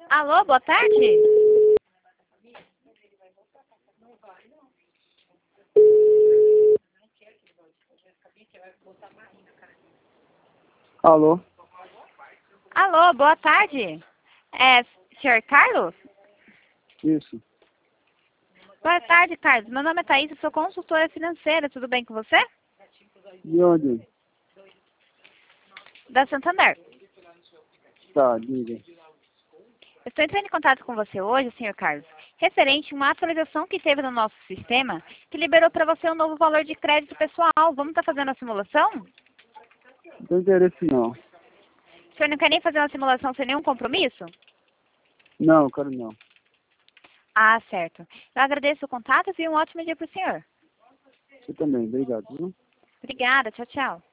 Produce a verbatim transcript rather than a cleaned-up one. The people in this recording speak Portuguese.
Alô, boa tarde? Alô? Alô, boa tarde. É, senhor Carlos? Isso. Boa tarde, Carlos. Meu nome é Thaís, eu sou consultora financeira. Tudo bem com você? De onde? Da Santander. Tá, diga. Eu estou entrando em contato com você hoje, senhor Carlos, referente a uma atualização que teve no nosso sistema, que liberou para você um novo valor de crédito pessoal. Vamos estar fazendo a simulação? Não tem interesse não. O senhor não quer nem fazer uma simulação sem nenhum compromisso? Não, quero não. Ah, certo. Eu agradeço o contato e um ótimo dia para o senhor. Você também, obrigado. Viu? Obrigada, tchau, tchau.